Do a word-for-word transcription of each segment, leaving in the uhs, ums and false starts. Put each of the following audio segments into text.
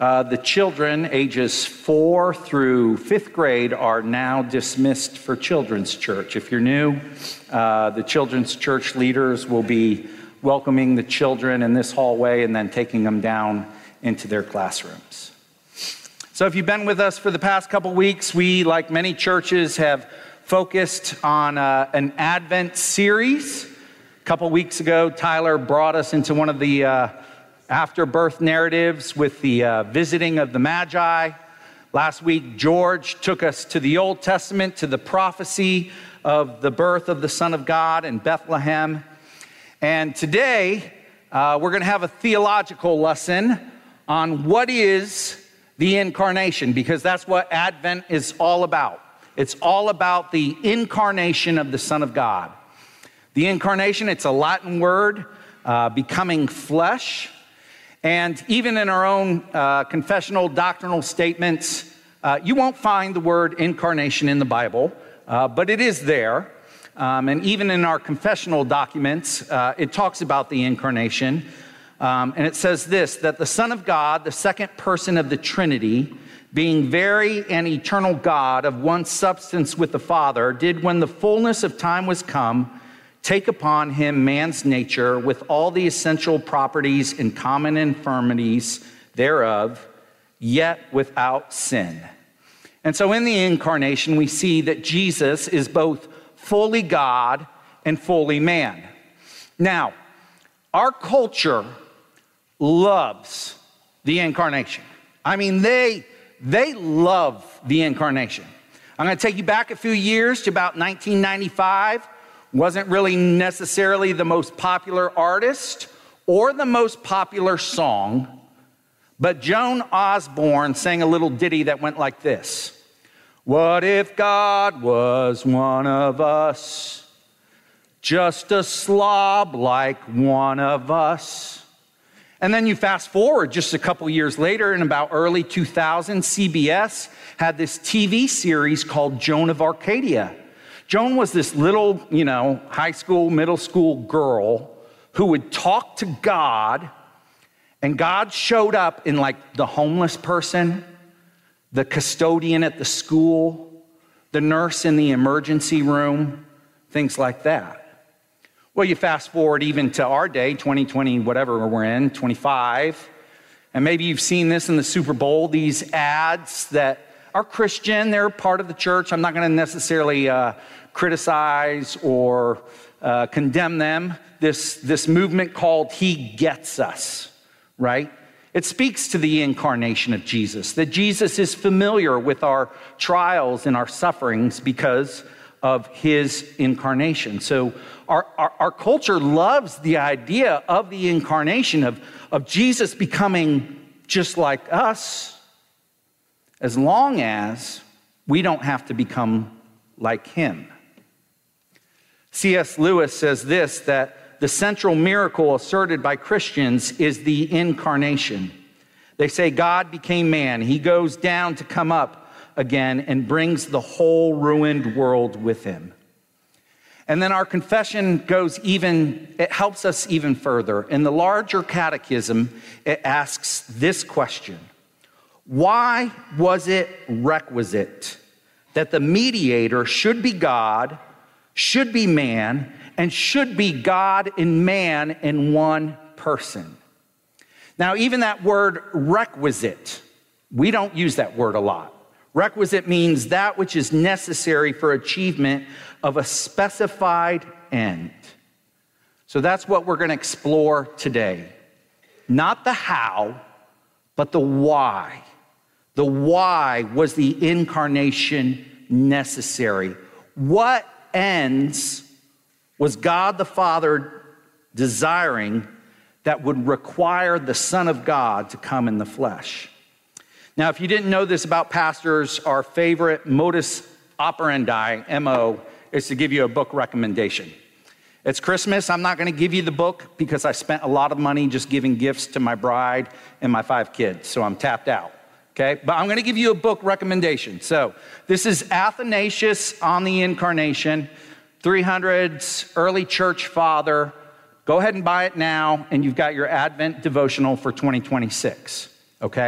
Uh, the children ages four through fifth grade are now dismissed for Children's Church. If you're new, uh, the Children's Church leaders will be welcoming the children in this hallway and then taking them down into their classrooms. So if you've been with us for the past couple weeks, we, like many churches, have focused on uh, an Advent series. A couple weeks ago, Tyler brought us into one of the uh, after-birth narratives with the uh, visiting of the Magi. Last week, George took us to the Old Testament, to the prophecy of the birth of the Son of God in Bethlehem. And today, uh, we're going to have a theological lesson on what is the incarnation, because that's what Advent is all about. It's all about the incarnation of the Son of God. The incarnation, it's a Latin word, uh, becoming flesh. And even in our own uh, confessional doctrinal statements, uh, you won't find the word incarnation in the Bible, uh, but it is there. Um, and even in our confessional documents, uh, it talks about the incarnation. Um, and it says this, that the Son of God, the second person of the Trinity, being very and eternal God of one substance with the Father, did, when the fullness of time was come, take upon him man's nature with all the essential properties and common infirmities thereof, yet without sin. And so in the incarnation, we see that Jesus is both fully God and fully man. Now, our culture loves the incarnation. I mean, they, they love the incarnation. I'm going to take you back a few years to about nineteen ninety-five. Wasn't really necessarily the most popular artist or the most popular song, but Joan Osborne sang a little ditty that went like this. What if God was one of us, just a slob like one of us? And then you fast forward just a couple years later, in about early two thousand, C B S had this T V series called Joan of Arcadia. Joan was this little, you know, high school, middle school girl who would talk to God, and God showed up in like the homeless person, the custodian at the school, the nurse in the emergency room, things like that. Well, you fast forward even to our day, twenty twenty, whatever we're in, twenty-five, and maybe you've seen this in the Super Bowl, these ads that are Christian, they're part of the church. I'm not going to necessarily uh, criticize or uh, condemn them. This, this movement called He Gets Us, right? It speaks to the incarnation of Jesus, that Jesus is familiar with our trials and our sufferings because of his incarnation. So our, our, our culture loves the idea of the incarnation, of, of Jesus becoming just like us, as long as we don't have to become like him. C S Lewis says this, that the central miracle asserted by Christians is the incarnation. They say God became man. He goes down to come up again and brings the whole ruined world with him. And then our confession goes even, it helps us even further. In the larger catechism, it asks this question. Why was it requisite that the mediator should be God, should be man, and should be God and man in one person? Now, even that word requisite, we don't use that word a lot. Requisite means that which is necessary for achievement of a specified end. So that's what we're going to explore today. Not the how, but the why. The why was the incarnation necessary? What ends was God the Father desiring that would require the Son of God to come in the flesh? Now, if you didn't know this about pastors, our favorite modus operandi, M O, is to give you a book recommendation. It's Christmas. I'm not going to give you the book because I spent a lot of money just giving gifts to my bride and my five kids, so I'm tapped out. Okay, but I'm going to give you a book recommendation. So this is Athanasius on the Incarnation, three hundreds, early church father. Go ahead and buy it now, and you've got your Advent devotional for twenty twenty-six. Okay,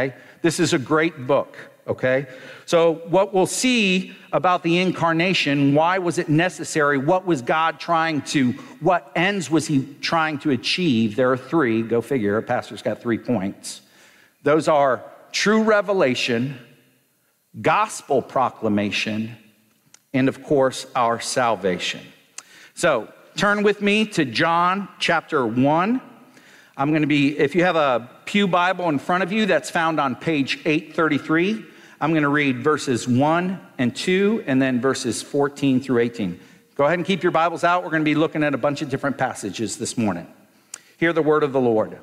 This is a great book, okay? So what we'll see about the incarnation, why was it necessary? What was God trying to, what ends was he trying to achieve? There are three, go figure, a pastor's got three points. Those are true revelation, gospel proclamation, and of course, our salvation. So turn with me to John chapter one. I'm going to be, if you have a Pew Bible in front of you, that's found on page eight thirty-three. I'm going to read verses one and two, and then verses fourteen through eighteen. Go ahead and keep your Bibles out. We're going to be looking at a bunch of different passages this morning. Hear the word of the Lord.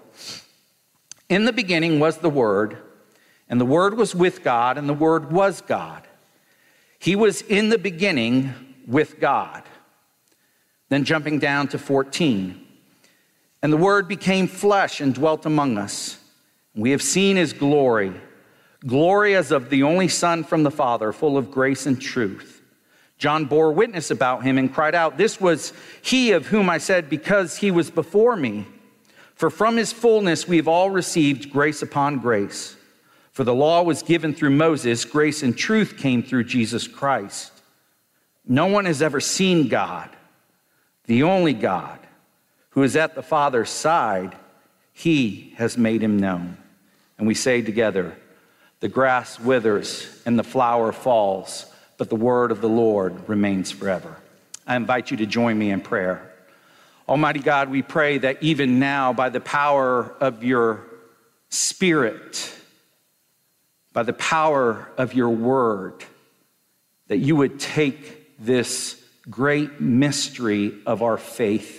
In the beginning was the Word, and the Word was with God, and the Word was God. He was in the beginning with God. Then jumping down to fourteen. And the Word became flesh and dwelt among us. We have seen his glory, glory as of the only Son from the Father, full of grace and truth. John bore witness about him and cried out, "This was he of whom I said, because he was before me. For from his fullness we have all received grace upon grace. For the law was given through Moses, grace and truth came through Jesus Christ. No one has ever seen God, the only God, who is at the Father's side. He has made him known." And we say together, "The grass withers and the flower falls, but the word of the Lord remains forever." I invite you to join me in prayer. Almighty God, we pray that even now, by the power of your Spirit, by the power of your word, that you would take this great mystery of our faith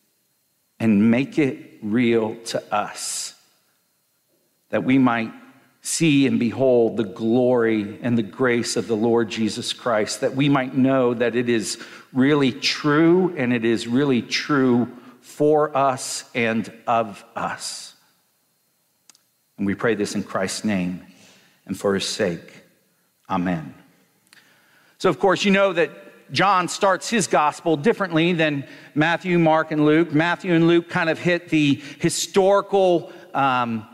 and make it real to us, that we might see and behold the glory and the grace of the Lord Jesus Christ, that we might know that it is really true, and it is really true for us and of us. And we pray this in Christ's name and for his sake. Amen. So, of course, you know that John starts his gospel differently than Matthew, Mark, and Luke. Matthew and Luke kind of hit the historical um,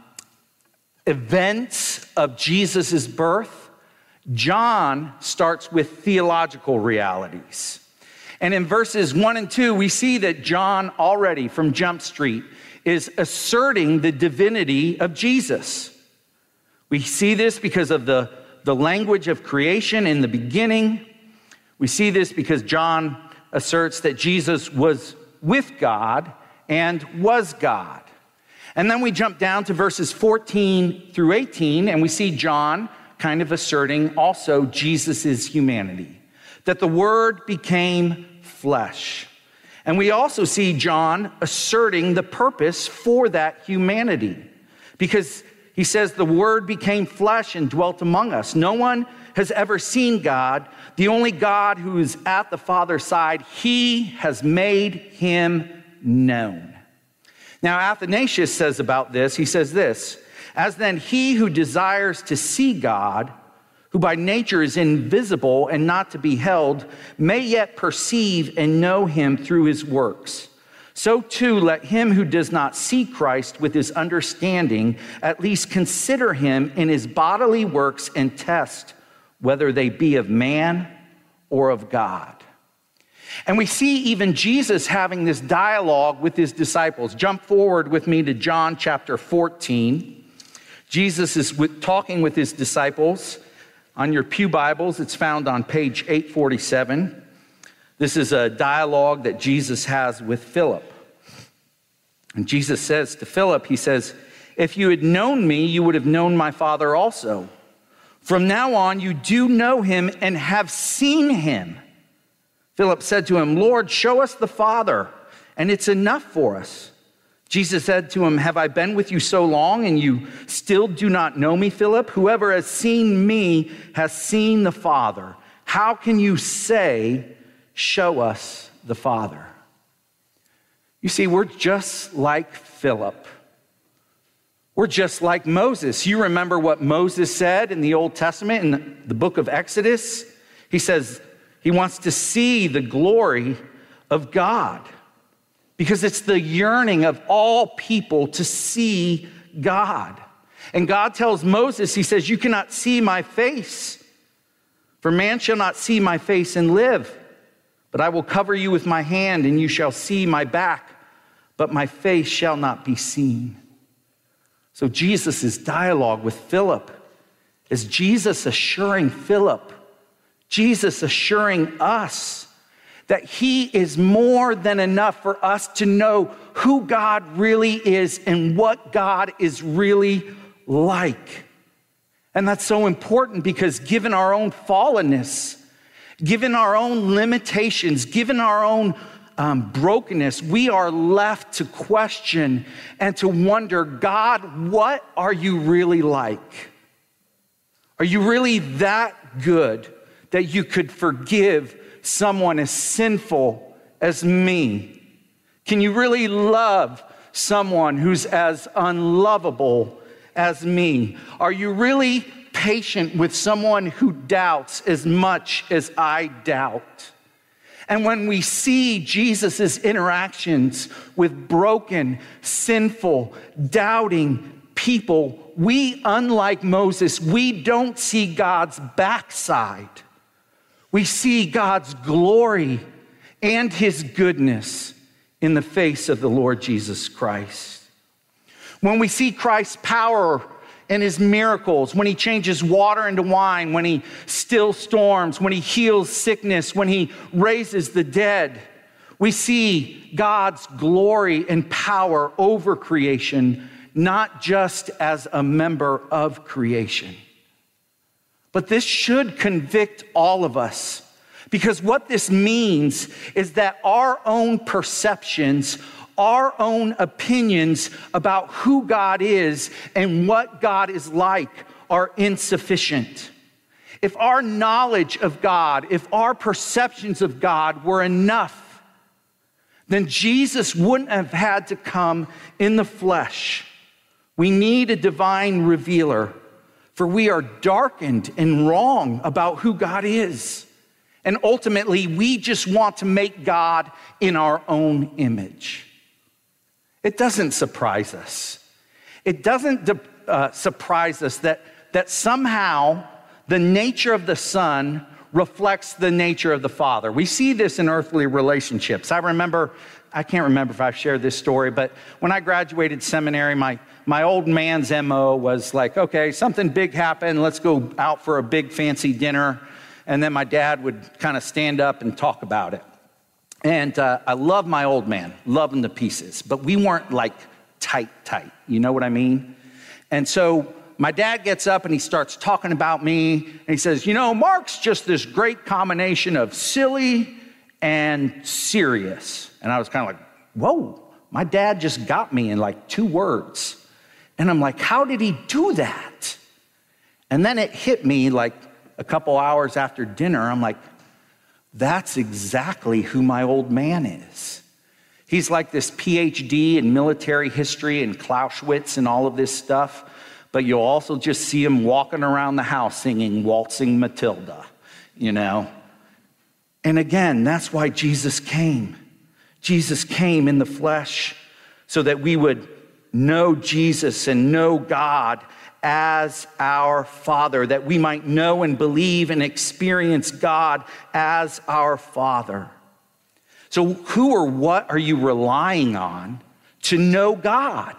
events of Jesus' birth. John starts with theological realities. And in verses one and two, we see that John already from Jump Street is asserting the divinity of Jesus. We see this because of the, the language of creation in the beginning. We see this because John asserts that Jesus was with God and was God. And then we jump down to verses fourteen through eighteen, and we see John kind of asserting also Jesus' humanity, that the Word became flesh. And we also see John asserting the purpose for that humanity, because he says the Word became flesh and dwelt among us. No one has ever seen God, the only God who is at the Father's side. He has made him known. Now, Athanasius says about this, he says this, "As then he who desires to see God, who by nature is invisible and not to be beheld, may yet perceive and know him through his works. So too let him who does not see Christ with his understanding at least consider him in his bodily works and test whether they be of man or of God." And we see even Jesus having this dialogue with his disciples. Jump forward with me to John chapter fourteen. Jesus is with, talking with his disciples. On your Pew Bibles, it's found on page eight forty-seven. This is a dialogue that Jesus has with Philip. And Jesus says to Philip, he says, "If you had known me, you would have known my Father also. From now on, you do know him and have seen him." Philip said to him, "Lord, show us the Father, and it's enough for us." Jesus said to him, "Have I been with you so long, and you still do not know me, Philip? Whoever has seen me has seen the Father. How can you say, 'Show us the Father'?" You see, we're just like Philip. We're just like Moses. You remember what Moses said in the Old Testament, in the book of Exodus? He says he wants to see the glory of God, because it's the yearning of all people to see God. And God tells Moses, he says, you cannot see my face, for man shall not see my face and live. But I will cover you with my hand, and you shall see my back, but my face shall not be seen. So Jesus' dialogue with Philip is Jesus assuring Philip, Jesus assuring us that he is more than enough for us to know who God really is and what God is really like. And that's so important because given our own fallenness, given our own limitations, given our own um, brokenness, we are left to question and to wonder, God, what are you really like? Are you really that good that you could forgive someone as sinful as me? Can you really love someone who's as unlovable as me? Are you really patient with someone who doubts as much as I doubt? And when we see Jesus' interactions with broken, sinful, doubting people, we, unlike Moses, we don't see God's backside. We see God's glory and his goodness in the face of the Lord Jesus Christ. When we see Christ's power and his miracles, when he changes water into wine, when he stills storms, when he heals sickness, when he raises the dead, we see God's glory and power over creation, not just as a member of creation. But this should convict all of us, because what this means is that our own perceptions, our own opinions about who God is and what God is like are insufficient. If our knowledge of God, if our perceptions of God were enough, then Jesus wouldn't have had to come in the flesh. We need a divine revealer, for we are darkened and wrong about who God is. And ultimately, we just want to make God in our own image. It doesn't surprise us. It doesn't uh, surprise us that, that somehow the nature of the Son reflects the nature of the Father. We see this in earthly relationships. I remember, I can't remember if I've shared this story, but when I graduated seminary, my, my old man's M O was like, okay, something big happened, let's go out for a big fancy dinner. And then my dad would kind of stand up and talk about it. And uh, I love my old man, love him to pieces, but we weren't like tight, tight. You know what I mean? And so my dad gets up and he starts talking about me. And he says, you know, Mark's just this great combination of silly and serious. And I was kind of like, whoa, my dad just got me in like two words. And I'm like, how did he do that? And then it hit me like a couple hours after dinner. I'm like, that's exactly who my old man is. He's like this P H D in military history and Clausewitz and all of this stuff, but you'll also just see him walking around the house singing Waltzing Matilda, you know? And again, that's why Jesus came. Jesus came in the flesh so that we would know Jesus and know God as our Father, that we might know and believe and experience God as our Father. So who or what are you relying on to know God?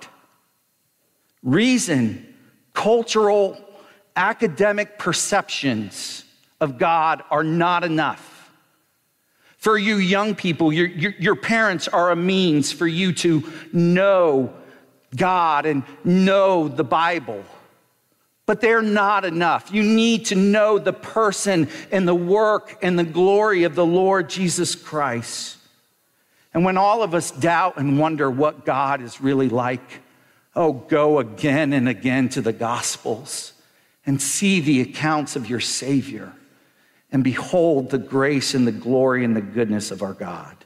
Reason, cultural, academic perceptions of God are not enough. For you young people, your, your, your parents are a means for you to know God and know the Bible. But they're not enough. You need to know the person and the work and the glory of the Lord Jesus Christ. And when all of us doubt and wonder what God is really like, oh, go again and again to the Gospels and see the accounts of your Savior and behold the grace and the glory and the goodness of our God.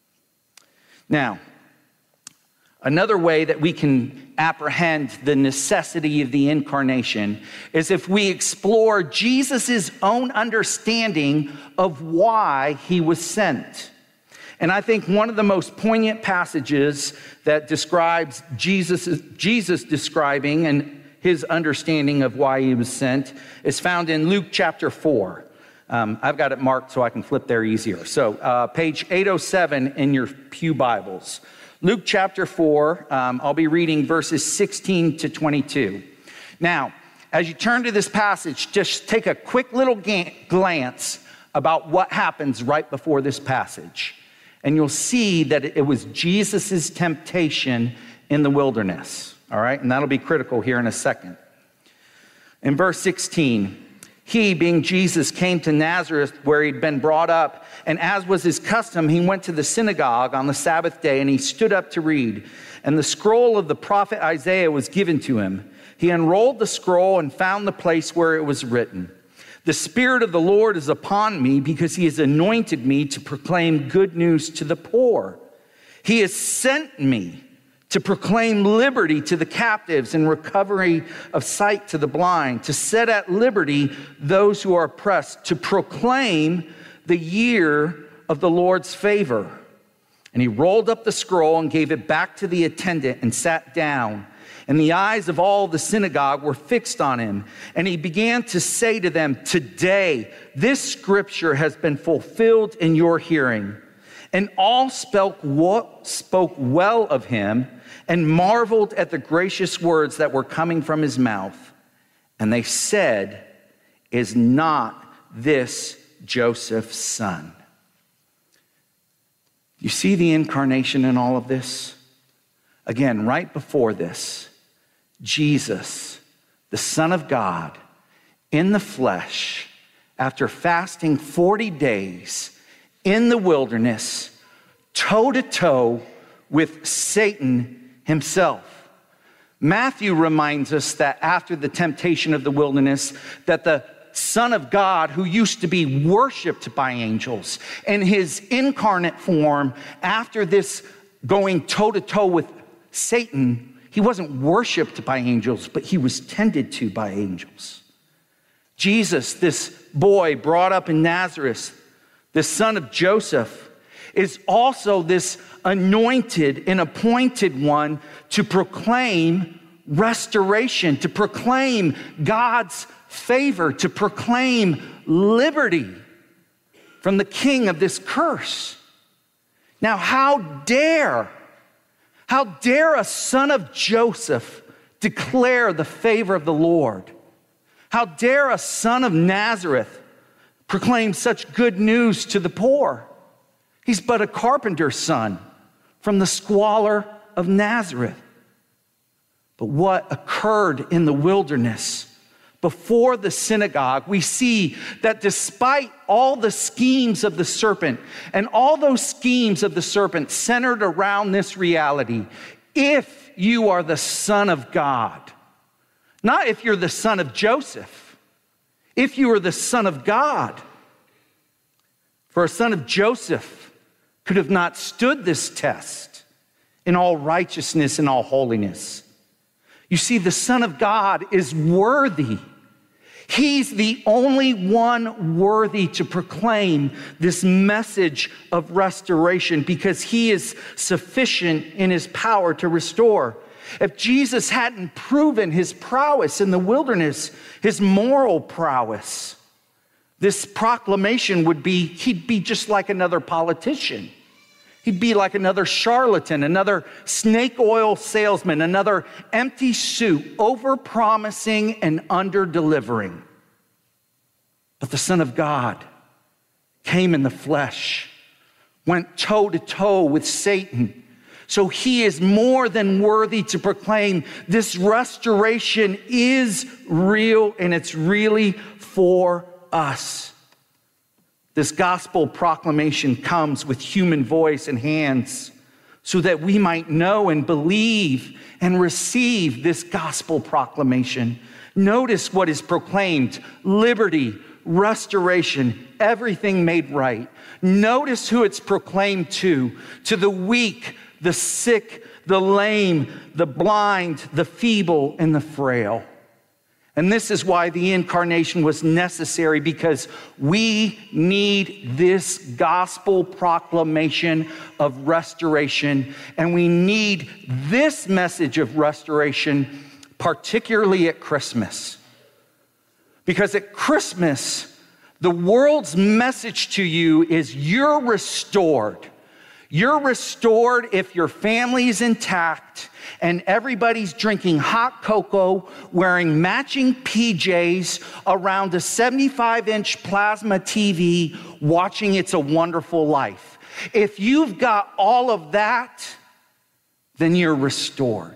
Now, another way that we can apprehend the necessity of the incarnation is if we explore Jesus' own understanding of why he was sent. And I think one of the most poignant passages that describes Jesus, Jesus describing and his understanding of why he was sent is found in Luke chapter four. Um, I've got it marked so I can flip there easier. So uh, page eight oh seven in your pew Bibles. Luke chapter four, um, I'll be reading verses sixteen to twenty-two. Now, as you turn to this passage, just take a quick little ga- glance about what happens right before this passage. And you'll see that it was Jesus' temptation in the wilderness. All right, and that'll be critical here in a second. In verse sixteen, he, being Jesus, came to Nazareth where he'd been brought up, and as was his custom, he went to the synagogue on the Sabbath day, and he stood up to read. And the scroll of the prophet Isaiah was given to him. He unrolled the scroll and found the place where it was written, "The Spirit of the Lord is upon me, because he has anointed me to proclaim good news to the poor. He has sent me to proclaim liberty to the captives and recovery of sight to the blind, to set at liberty those who are oppressed, to proclaim the year of the Lord's favor." And he rolled up the scroll and gave it back to the attendant and sat down. And the eyes of all the synagogue were fixed on him. And he began to say to them, "Today, this scripture has been fulfilled in your hearing." And all spoke well of him and marveled at the gracious words that were coming from his mouth. And they said, "Is not this Joseph's son?" You see the incarnation in all of this? Again, right before this, Jesus, the Son of God, in the flesh, after fasting forty days in the wilderness, toe to toe with Satan himself. Matthew reminds us that after the temptation of the wilderness, that the Son of God, who used to be worshiped by angels, in his incarnate form, after this going toe to toe with Satan, he wasn't worshiped by angels, but he was tended to by angels. Jesus, this boy brought up in Nazareth, the son of Joseph, is also this anointed and appointed one to proclaim restoration, to proclaim God's favor, to proclaim liberty from the king of this curse. Now, how dare, how dare a son of Joseph declare the favor of the Lord? How dare a son of Nazareth proclaim such good news to the poor? He's but a carpenter's son from the squalor of Nazareth. But what occurred in the wilderness before the synagogue, we see that despite all the schemes of the serpent, and all those schemes of the serpent centered around this reality, if you are the Son of God, not if you're the son of Joseph, if you are the Son of God. For a son of Joseph could have not stood this test in all righteousness and all holiness. You see, the Son of God is worthy. He's the only one worthy to proclaim this message of restoration, because he is sufficient in his power to restore. If Jesus hadn't proven his prowess in the wilderness, his moral prowess, this proclamation would be, he'd be just like another politician. He'd be like another charlatan, another snake oil salesman, another empty suit, over-promising and under-delivering. But the Son of God came in the flesh, went toe-to-toe with Satan. So he is more than worthy to proclaim this restoration is real, and it's really for us. This gospel proclamation comes with human voice and hands so that we might know and believe and receive this gospel proclamation. Notice what is proclaimed: liberty, restoration, everything made right. Notice who it's proclaimed to: to the weak, the sick, the lame, the blind, the feeble, and the frail. And this is why the incarnation was necessary, because we need this gospel proclamation of restoration, and we need this message of restoration particularly at Christmas. Because at Christmas, the world's message to you is you're restored. You're restored if your family's intact and everybody's drinking hot cocoa, wearing matching P Js around a seventy-five inch plasma T V, watching It's a Wonderful Life. If you've got all of that, then you're restored.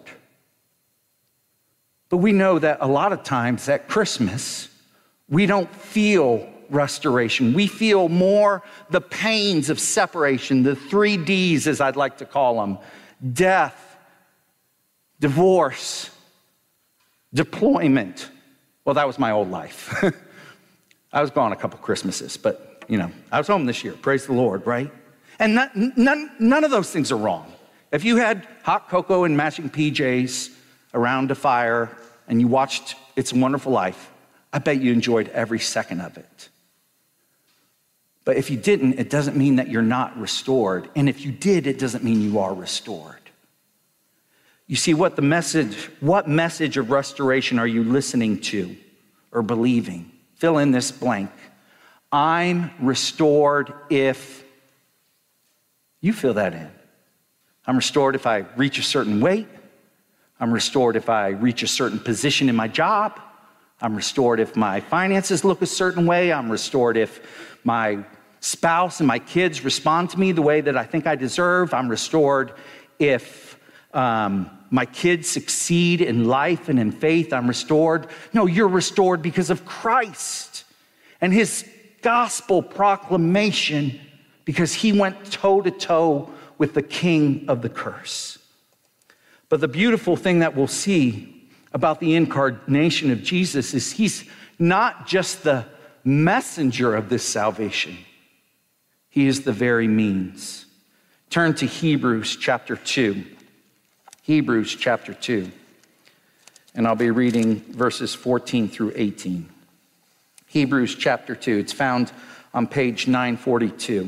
But we know that a lot of times at Christmas, we don't feel restoration. We feel more the pains of separation, the three Ds, as I'd like to call them: death, divorce, deployment. Well, that was my old life. I was gone a couple Christmases, but, you know, I was home this year. Praise the Lord, right? And not, none, none of those things are wrong. If you had hot cocoa and matching P Js around a fire and you watched It's a Wonderful Life, I bet you enjoyed every second of it. But if you didn't, it doesn't mean that you're not restored. And if you did, it doesn't mean you are restored. You see, what the message, what message of restoration are you listening to or believing? Fill in this blank. I'm restored if you fill that in. I'm restored if I reach a certain weight. I'm restored if I reach a certain position in my job. I'm restored if my finances look a certain way. I'm restored if my spouse and my kids respond to me the way that I think I deserve. I'm restored if um, my kids succeed in life and in faith. I'm restored. No, you're restored because of Christ and his gospel proclamation, because he went toe to toe with the king of the curse. But the beautiful thing that we'll see about the incarnation of Jesus is he's not just the messenger of this salvation. He is the very means. Turn to Hebrews chapter two. Hebrews chapter two. And I'll be reading verses fourteen through eighteen. Hebrews chapter two. It's found on page nine forty-two.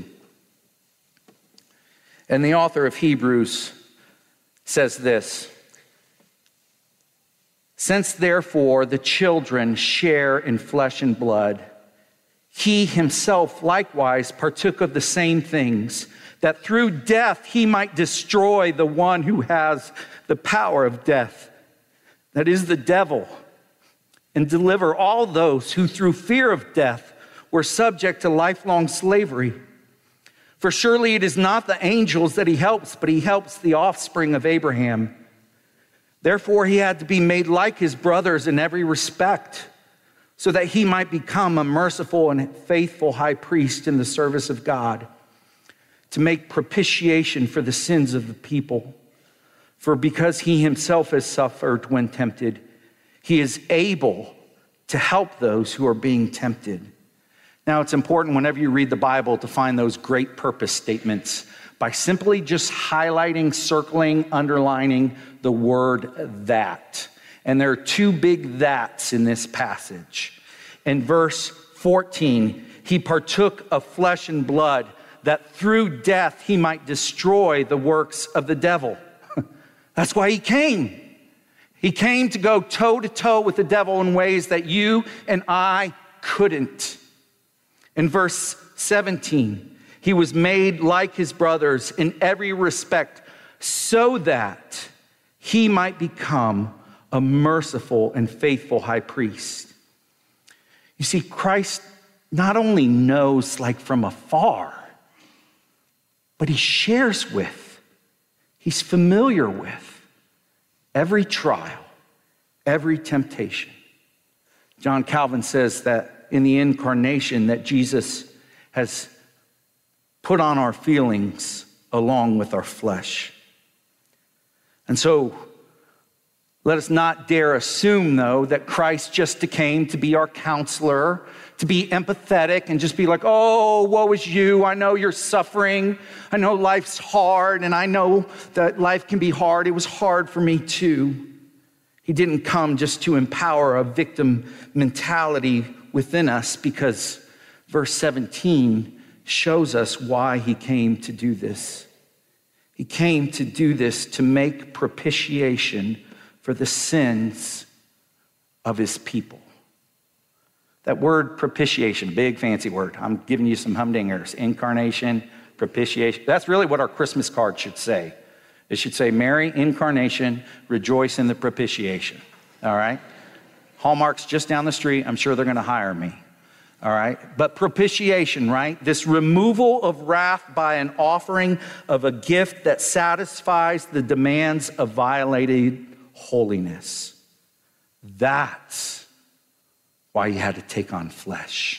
And the author of Hebrews says this: since therefore the children share in flesh and blood, he himself likewise partook of the same things, that through death he might destroy the one who has the power of death, that is the devil, and deliver all those who through fear of death were subject to lifelong slavery. For surely it is not the angels that he helps, but he helps the offspring of Abraham. Therefore he had to be made like his brothers in every respect, so that he might become a merciful and faithful high priest in the service of God, to make propitiation for the sins of the people. For because he himself has suffered when tempted, he is able to help those who are being tempted. Now, it's important whenever you read the Bible to find those great purpose statements by simply just highlighting, circling, underlining the word that. And there are two big that's in this passage. In verse fourteen, he partook of flesh and blood, that through death he might destroy the works of the devil. That's why he came. He came to go toe to toe with the devil in ways that you and I couldn't. In verse seventeen, he was made like his brothers in every respect, so that he might become a merciful and faithful high priest. You see, Christ not only knows like from afar, but he shares with, he's familiar with every trial, every temptation. John Calvin says that in the incarnation that Jesus has put on our feelings along with our flesh. And so let us not dare assume, though, that Christ just came to be our counselor, to be empathetic and just be like, oh, woe is you. I know you're suffering. I know life's hard, and I know that life can be hard. It was hard for me too. He didn't come just to empower a victim mentality within us, because verse seventeen shows us why he came to do this. He came to do this to make propitiation for the sins of his people. That word propitiation, big fancy word. I'm giving you some humdingers. Incarnation, propitiation. That's really what our Christmas card should say. It should say, Mary, incarnation, rejoice in the propitiation. All right? Hallmark's just down the street. I'm sure they're going to hire me. All right? But propitiation, right? This removal of wrath by an offering of a gift that satisfies the demands of violated holiness. That's why he had to take on flesh.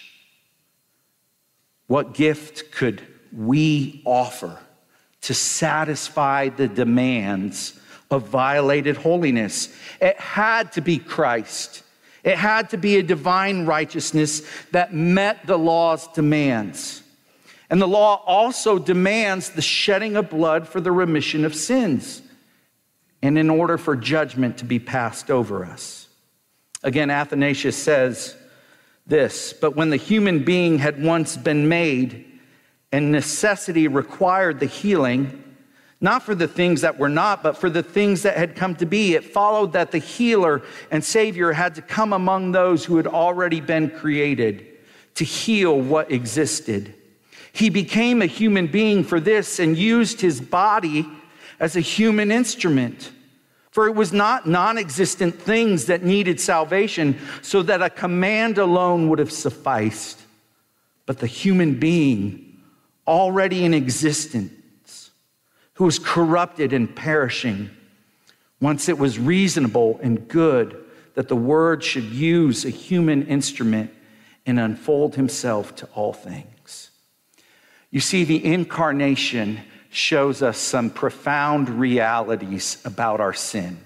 What gift could we offer to satisfy the demands of violated holiness? It had to be Christ. It had to be a divine righteousness that met the law's demands. And the law also demands the shedding of blood for the remission of sins, and in order for judgment to be passed over us. Again, Athanasius says this, but when the human being had once been made, and necessity required the healing, not for the things that were not, but for the things that had come to be, it followed that the healer and savior had to come among those who had already been created to heal what existed. He became a human being for this and used his body as a human instrument. For it was not non-existent things that needed salvation, so that a command alone would have sufficed, but the human being already in existence, who was corrupted and perishing. Once it was reasonable and good that the Word should use a human instrument and unfold himself to all things. You see, the incarnation shows us some profound realities about our sin.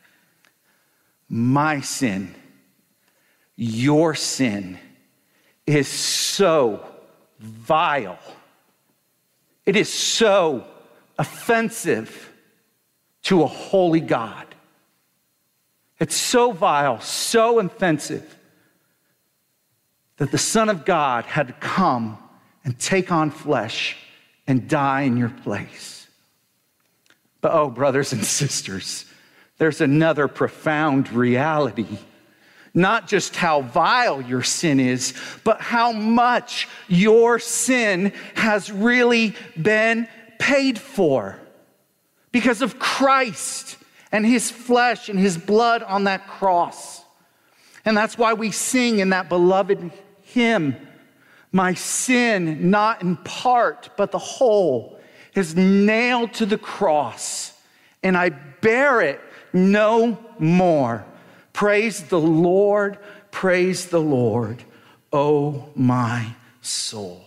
My sin, your sin, is so vile. It is so offensive to a holy God. It's so vile, so offensive, that the Son of God had to come and take on flesh and die in your place. But oh, brothers and sisters, there's another profound reality. Not just how vile your sin is, but how much your sin has really been paid for because of Christ and his flesh and his blood on that cross. And that's why we sing in that beloved hymn, my sin, not in part, but the whole, is nailed to the cross, and I bear it no more. Praise the Lord, praise the Lord, oh my soul.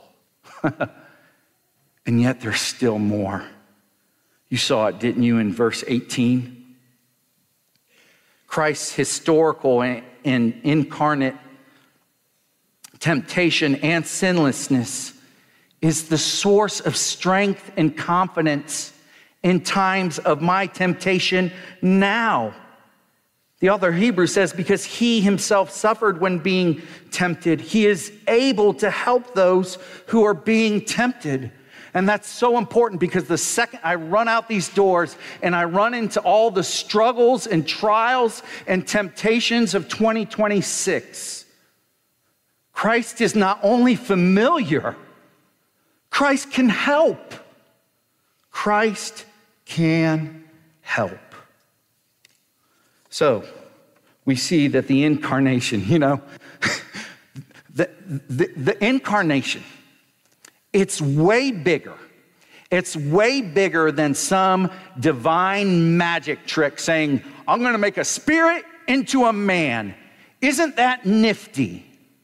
And yet there's still more. You saw it, didn't you, in verse eighteen? Christ's historical and incarnate temptation and sinlessness is the source of strength and confidence in times of my temptation now. The author of Hebrews says, because he himself suffered when being tempted, he is able to help those who are being tempted. And that's so important, because the second I run out these doors and I run into all the struggles and trials and temptations of twenty twenty-six, Christ is not only familiar, Christ can help. Christ can help. So we see that the incarnation, you know, the, the, the incarnation, it's way bigger. It's way bigger than some divine magic trick saying, I'm going to make a spirit into a man. Isn't that nifty?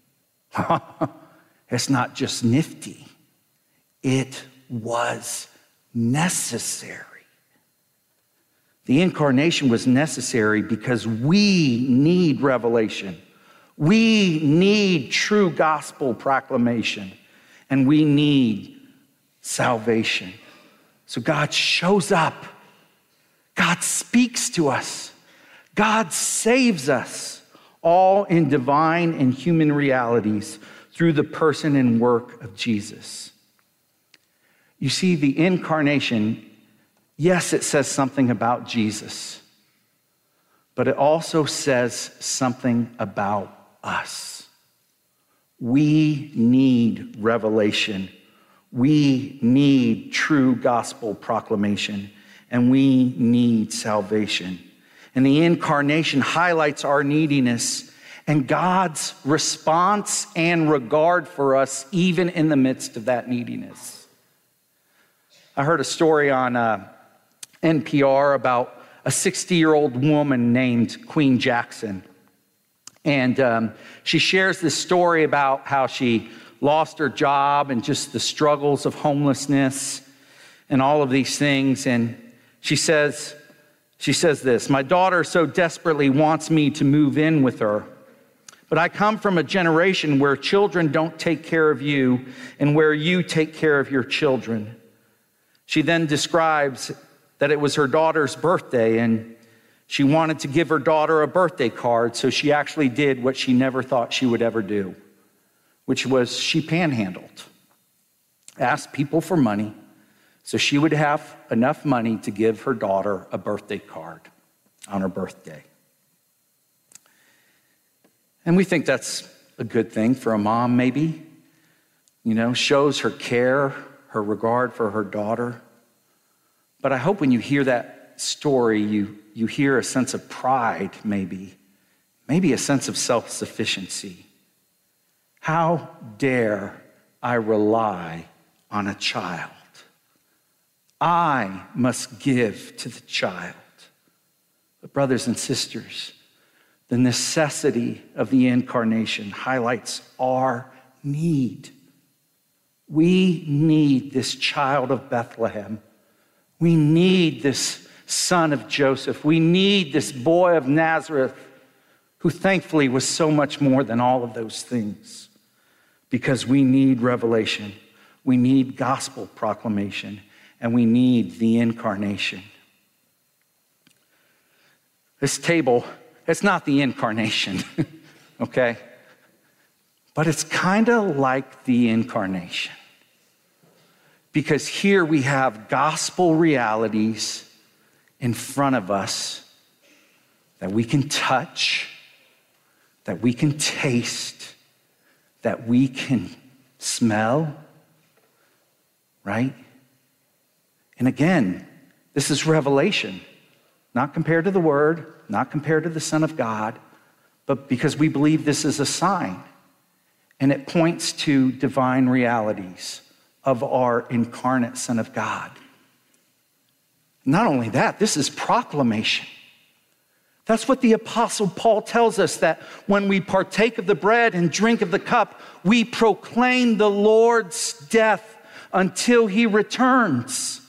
It's not just nifty. It was necessary. The incarnation was necessary because we need revelation. We need true gospel proclamation. And we need salvation. So God shows up. God speaks to us. God saves us, all in divine and human realities through the person and work of Jesus. You see, the incarnation, yes, it says something about Jesus, but it also says something about us. We need revelation. We need true gospel proclamation, and we need salvation. And the incarnation highlights our neediness and God's response and regard for us, even in the midst of that neediness. I heard a story on uh, N P R about a sixty-year-old woman named Queen Jackson. And um, she shares this story about how she lost her job and just the struggles of homelessness and all of these things. And she says, she says this, "My daughter so desperately wants me to move in with her. But I come from a generation where children don't take care of you and where you take care of your children." She then describes that it was her daughter's birthday and she wanted to give her daughter a birthday card, so she actually did what she never thought she would ever do, which was she panhandled, asked people for money so she would have enough money to give her daughter a birthday card on her birthday. And we think that's a good thing for a mom, maybe, you know, shows her care, her regard for her daughter. But I hope when you hear that story, you, you hear a sense of pride, maybe, maybe a sense of self-sufficiency. How dare I rely on a child? I must give to the child. But brothers and sisters, the necessity of the incarnation highlights our need. We need this child of Bethlehem. We need this son of Joseph. We need this boy of Nazareth, who thankfully was so much more than all of those things, because we need revelation. We need gospel proclamation, and we need the incarnation. This table, it's not the incarnation, okay? But it's kind of like the incarnation. Because here we have gospel realities in front of us that we can touch, that we can taste, that we can smell, right? And again, this is revelation, not compared to the Word, not compared to the Son of God, but because we believe this is a sign, and it points to divine realities of our incarnate Son of God. Not only that, this is proclamation. That's what the Apostle Paul tells us, that when we partake of the bread and drink of the cup, we proclaim the Lord's death until he returns.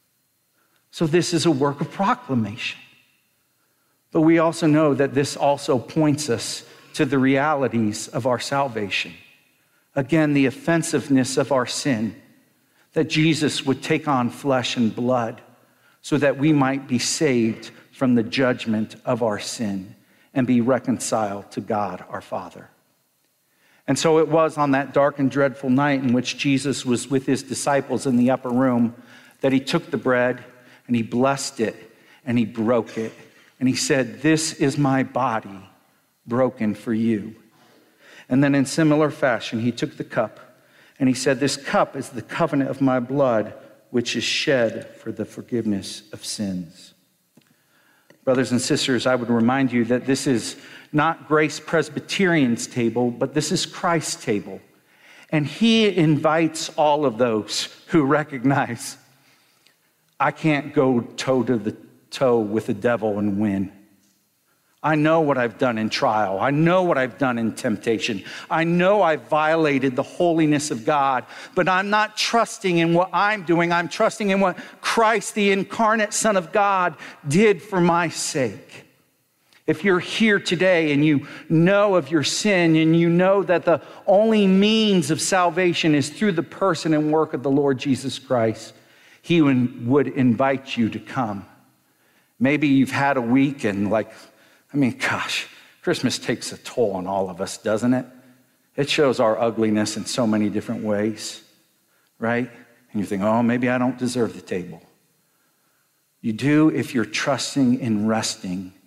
So this is a work of proclamation. But we also know that this also points us to the realities of our salvation. Again, the offensiveness of our sin, that Jesus would take on flesh and blood so that we might be saved from the judgment of our sin and be reconciled to God our Father. And so it was on that dark and dreadful night in which Jesus was with his disciples in the upper room that he took the bread and he blessed it and he broke it. And he said, "This is my body broken for you." And then in similar fashion, he took the cup and he said, "This cup is the covenant of my blood, which is shed for the forgiveness of sins." Brothers and sisters, I would remind you that this is not Grace Presbyterian's table, but this is Christ's table. And he invites all of those who recognize, I can't go toe to the toe with the devil and win. I know what I've done in trial. I know what I've done in temptation. I know I've violated the holiness of God, but I'm not trusting in what I'm doing. I'm trusting in what Christ, the incarnate Son of God, did for my sake. If you're here today and you know of your sin and you know that the only means of salvation is through the person and work of the Lord Jesus Christ, he would invite you to come. Maybe you've had a week and like, I mean, gosh, Christmas takes a toll on all of us, doesn't it? It shows our ugliness in so many different ways, right? And you think, oh, maybe I don't deserve the table. You do if you're trusting and resting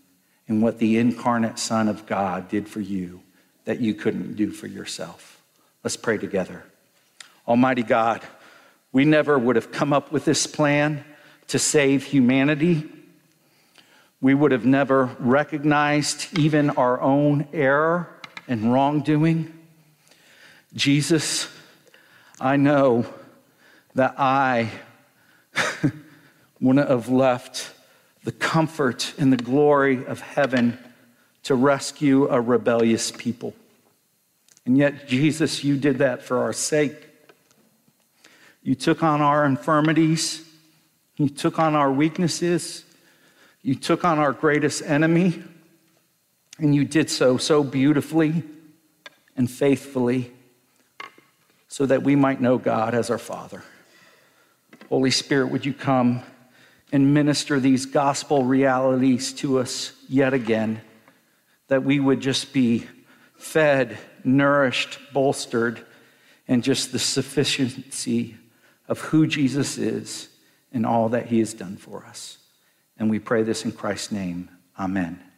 in what the incarnate Son of God did for you that you couldn't do for yourself. Let's pray together. Almighty God, we never would have come up with this plan to save humanity. We would have never recognized even our own error and wrongdoing. Jesus, I know that I wouldn't have left the comfort and the glory of heaven to rescue a rebellious people. And yet, Jesus, you did that for our sake. You took on our infirmities. You took on our weaknesses. You took on our greatest enemy. And you did so so beautifully and faithfully so that we might know God as our Father. Holy Spirit, would you come and minister these gospel realities to us yet again, that we would just be fed, nourished, bolstered, and just the sufficiency of who Jesus is and all that he has done for us. And we pray this in Christ's name. Amen.